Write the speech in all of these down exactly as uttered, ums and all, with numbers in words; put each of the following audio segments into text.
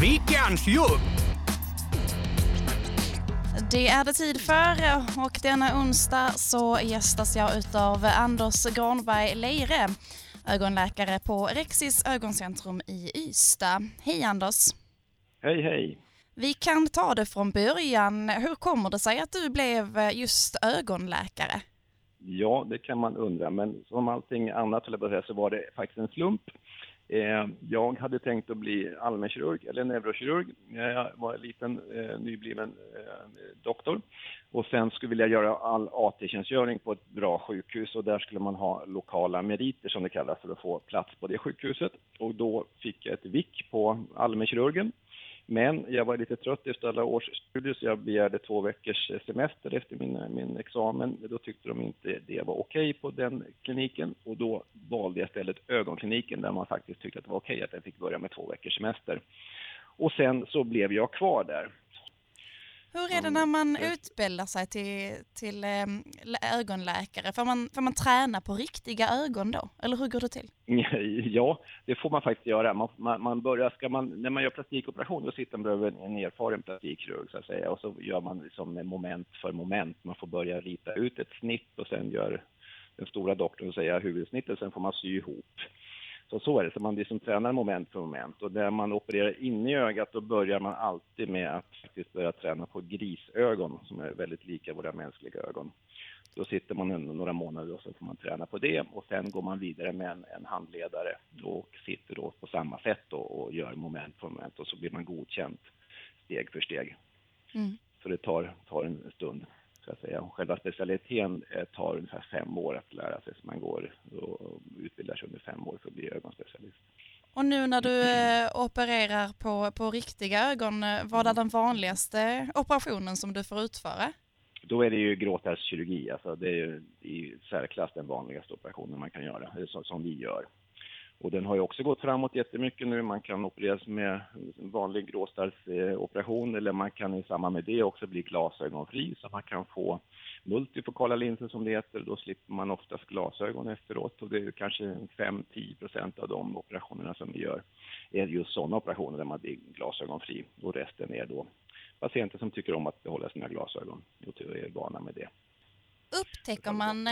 Veckans jobb. Det är det tid för och denna onsdag så gästas jag utav Anders Granberg Leire, ögonläkare på Rexis ögoncentrum i Ystad. Hej Anders! Hej hej! Vi kan ta det från början. Hur kommer det sig att du blev just ögonläkare? Ja, det kan man undra, men som allting annat så var det faktiskt en slump. Jag hade tänkt att bli allmänkirurg eller neurokirurg. Jag var en liten eh, nybliven eh, doktor. Och sen skulle vilja göra all A T-tjänstgöring på ett bra sjukhus. Och där skulle man ha lokala meriter som det kallas för att få plats på det sjukhuset. Och då fick jag ett vick på allmänkirurgen. Men jag var lite trött efter alla års studier så jag begärde två veckors semester efter min, min examen. Då tyckte de inte det var okej på den kliniken och då valde jag istället ögonkliniken där man faktiskt tyckte att det var okej att jag fick börja med två veckors semester. Och sen så blev jag kvar där. Hur är det när man utbildar sig till, till ögonläkare? Får man, får man träna på riktiga ögon då? Eller hur går det till? Ja, det får man faktiskt göra. Man, man, man börjar, ska man, när man gör plastikoperation då sitter man över en erfaren plastikkirurg så att säga. Och så gör man liksom moment för moment. Man får börja rita ut ett snitt och sen gör den stora doktorn säga huvudsnittet. Sen får man sy ihop. Så, så är det, så man liksom tränar moment för moment. Och när man opererar in i ögat då börjar man alltid med att faktiskt börja träna på grisögon som är väldigt lika våra mänskliga ögon. Då sitter man under några månader och så får man träna på det. Och sen går man vidare med en, en handledare och sitter då på samma sätt då och gör moment för moment. Och så blir man godkänd steg för steg. Mm. Så det tar, tar en stund. Så att säga. Själva specialiteten tar ungefär fem år att lära sig. Så man går och utbildar sig under fem år för att bli ögonspecialist. Och nu när du eh, opererar på, på riktiga ögon, vad är den vanligaste operationen som du får utföra? Då är det ju gråstarrskirurgi. Alltså det är ju i särklass den vanligaste operationen man kan göra, som, som vi gör. Och den har ju också gått framåt jättemycket nu. Man kan opereras med en vanlig gråstarrsoperation eller man kan i samband med det också bli glasögonfri. Så man kan få multifokala linser som det heter. Då slipper man oftast glasögon efteråt. Och det är kanske fem till tio procent av de operationerna som vi gör är just sådana operationer där man blir glasögonfri. Och resten är då patienter som tycker om att behålla sina glasögon. Och är vana med det. Upptäcker man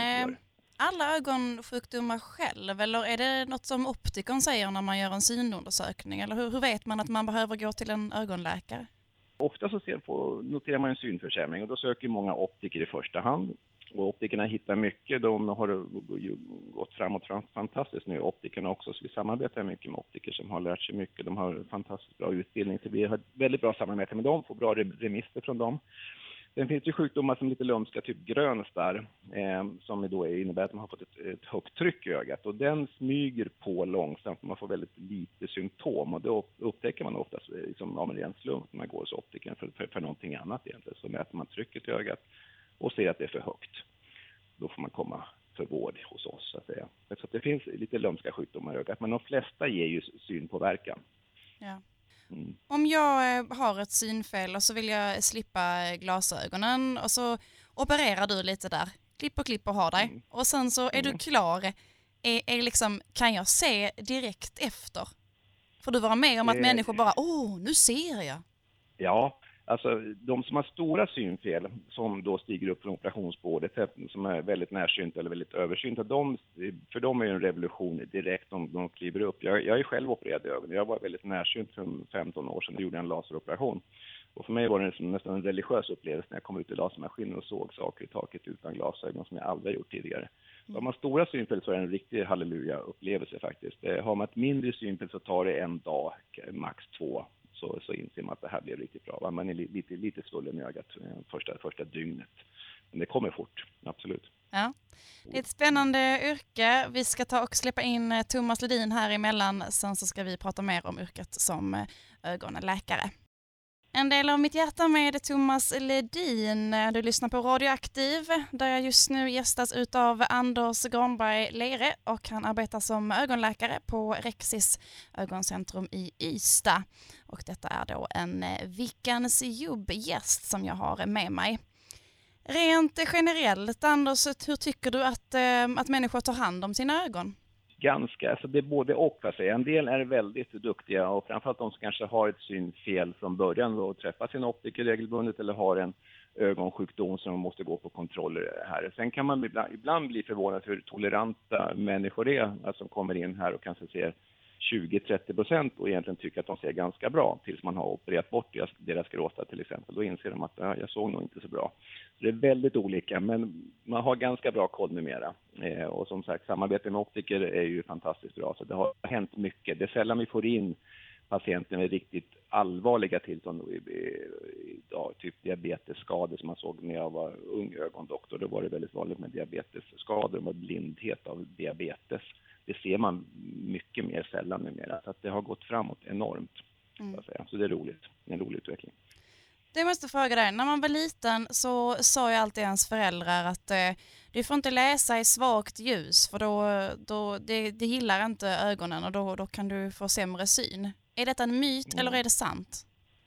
alla ögonsjukdomar själv eller är det något som optikern säger när man gör en synundersökning eller hur, hur vet man att man behöver gå till en ögonläkare? Ofta så ser på, noterar man en synförsämring och då söker många optiker i första hand. Och optikerna hittar mycket, de har gått framåt fantastiskt nu, optikerna också, så vi samarbetar mycket med optiker som har lärt sig mycket, de har fantastiskt bra utbildning så vi har väldigt bra samarbete med dem, får bra remisser från dem. Sen finns det sjukdomar som lite lömska, typ grönstarr, eh, som då innebär att man har fått ett, ett högt tryck i ögat. Och den smyger på långsamt, man får väldigt lite symptom. Och då upptäcker man oftast liksom, av en ren slump när man går hos optiken för, för, för någonting annat egentligen. Så mäter man trycket i ögat och ser att det är för högt. Då får man komma för vård hos oss så att säga. Så att det finns lite lömska sjukdomar i ögat, men de flesta ger ju synpåverkan. Ja. Mm. Om jag har ett synfel och så vill jag slippa glasögonen och så opererar du lite där, klipp och klipp och har dig mm. och sen så är mm. du klar, är, är liksom, kan jag se direkt efter? Får du vara med om att eh. människor bara, åh nu ser jag? Ja, alltså de som har stora synfel som då stiger upp från operationsbordet som är väldigt närsynta eller väldigt översynta, de, för dem är det en revolution direkt om de kliver upp. Jag, jag är själv opererad i ögonen. Jag var väldigt närsynt för femton år sedan och gjorde en laseroperation. Och för mig var det nästan en religiös upplevelse när jag kom ut i lasermaskinen och såg saker i taket utan glasögon som jag aldrig gjort tidigare. Mm. Har man stora synfel så är det en riktig halleluja-upplevelse faktiskt. Har man ett mindre synfel så tar det en dag, max två. Så, så inser man att det här blir riktigt bra. Man är lite, lite svullen i ögat första, första dygnet. Men det kommer fort, absolut. Ja. Det är ett spännande yrke. Vi ska ta och släppa in Thomas Ledin här emellan. Sen så ska vi prata mer om yrket som ögonläkare. En del av mitt hjärta med Thomas Ledin. Du lyssnar på Radioaktiv där jag just nu gästas utav Anders Granberg Leire och han arbetar som ögonläkare på Rexis ögoncentrum i Ystad. Och detta är då en Veckans jobb-gäst som jag har med mig. Rent generellt, Anders, hur tycker du att, att människor tar hand om sina ögon? ganska, alltså det är både och. Vad säger. En del är väldigt duktiga och framförallt de som kanske har ett synfel från början och träffar sin optiker regelbundet eller har en ögonsjukdom som de måste gå på kontroller här. Sen kan man ibland, ibland bli förvånad hur toleranta människor är alltså, som kommer in här och kanske ser tjugo till trettio procent och egentligen tycker att de ser ganska bra tills man har opererat bort deras, deras gråstarr till exempel. Då inser de att ja, jag såg nog inte så bra. Så det är väldigt olika, men man har ganska bra koll numera. Eh, och som sagt, samarbete med optiker är ju fantastiskt bra. Så det har hänt mycket. Det är sällan vi får in patienter med riktigt allvarliga tillstånd, ja, typ diabetesskador som man såg när jag var ung ögondoktor. Då var det väldigt vanligt med diabetesskador och blindhet av diabetes. Det ser man mycket mer sällan numera. Så att det har gått framåt enormt. Mm. Så, att säga. Så det är roligt. En rolig utveckling. Det måste fråga dig. När man var liten så sa ju alltid ens föräldrar att eh, du får inte läsa i svagt ljus för då, då det, det gillar inte ögonen och då, då kan du få sämre syn. Är detta en myt mm. eller är det sant?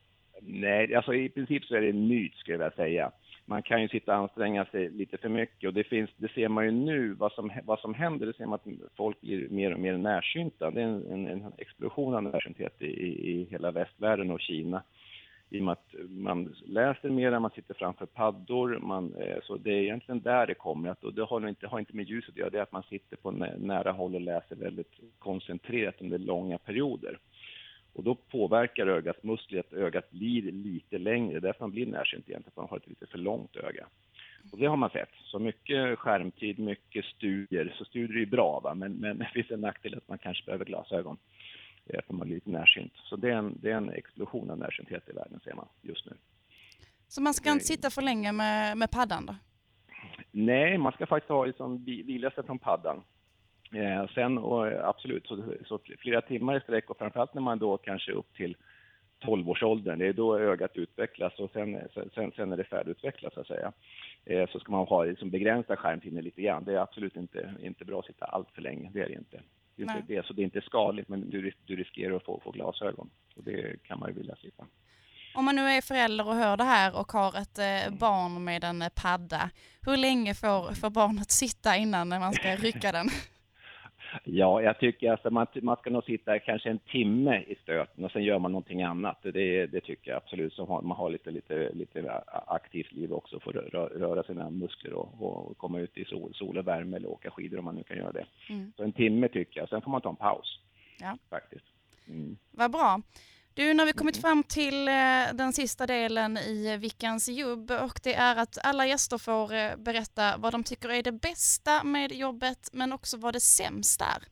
Nej, alltså i princip så är det en myt skulle jag säga. Man kan ju sitta och anstränga sig lite för mycket och det, finns, det ser man ju nu vad som, vad som händer. Det ser man att folk blir mer och mer närsynta. Det är en, en, en explosion av närsynthet i, i hela västvärlden och Kina. I och med att man läser mer, man sitter framför paddor. Man, så det är egentligen där det kommer. Att, och det har inte, har inte med ljuset att göra. Det är att man sitter på nära håll och läser väldigt koncentrerat under långa perioder. Och då påverkar ögats muskler att ögat blir lite längre. Därför man blir närsynt egentligen, för man har ett lite för långt öga. Och det har man sett. Så mycket skärmtid, mycket studier. Så studier är bra, va? Men, men det finns en nackdel att man kanske behöver glasögon. För man blir lite närsynt. Så det är, en, det är en explosion av närsynthet i världen, ser man just nu. Så man ska inte sitta för länge med, med paddan då? Nej, man ska faktiskt ha liksom, vila sig från paddan. Eh, sen och absolut så, så flera timmar i sträck och framförallt när man då kanske upp till tolv-årsåldern, det är då ögat utvecklas och sen, sen, sen är det färdigutvecklas så att säga. Eh, så ska man ha liksom, begränsa skärmtiden lite grann. Det är absolut inte, inte bra att sitta allt för länge, det är det inte. Det är inte det, så det är inte skadligt men du, du riskerar att få, få glasögon och det kan man ju vilja slippa. Om man nu är förälder och hör det här och har ett eh, barn med en padda, hur länge får, får barnet sitta innan man ska rycka den? Ja, jag tycker alltså man, man ska nog sitta kanske en timme i stöten och sen gör man någonting annat. Det, det tycker jag absolut. Så man har lite, lite, lite aktivt liv också för att röra, röra sina muskler och, och komma ut i sol, sol och värme eller åka skidor om man nu kan göra det. Mm. Så en timme tycker jag. Sen får man ta en paus. Ja. Faktiskt. Mm. Vad bra. Du, nu har vi kommit fram till eh, den sista delen i veckans jobb och det är att alla gäster får eh, berätta vad de tycker är det bästa med jobbet men också vad det sämsta är.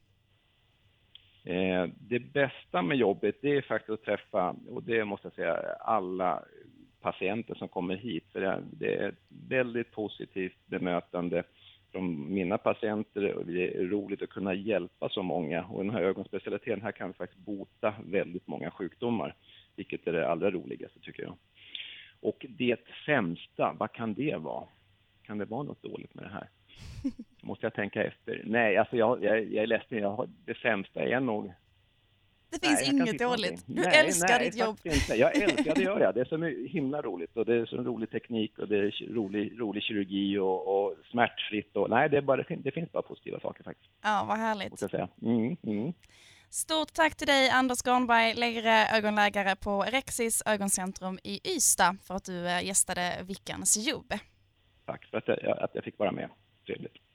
Eh, det bästa med jobbet det är faktiskt att träffa, och det måste jag säga, alla patienter som kommer hit. För det, det är ett väldigt positivt bemötande från mina patienter och det är roligt att kunna hjälpa så många. Och den här ögonspecialiteten här kan vi faktiskt bota väldigt många sjukdomar, vilket är det allra roligaste tycker jag. Och det sämsta, vad kan det vara? Kan det vara något dåligt med det här? Måste jag tänka efter? Nej, alltså jag, jag, jag är ledsen, jag har, det sämsta är nog... Det finns nej, inget dåligt. Du nej, älskar nej, ditt jobb. Inte. Jag älskar det, gör jag. Det är så himla roligt. Och det är så rolig teknik och det är rolig, rolig kirurgi och, och smärtfritt. Och, nej, det, är bara, det finns bara positiva saker faktiskt. Ja, vad härligt. Måste jag säga. Mm, mm. Stort tack till dig, Anders Garnberg, längre ögonläkare på Rexis ögoncentrum i Ystad för att du gästade veckans jobb. Tack för att jag, att jag fick vara med. Trevligt.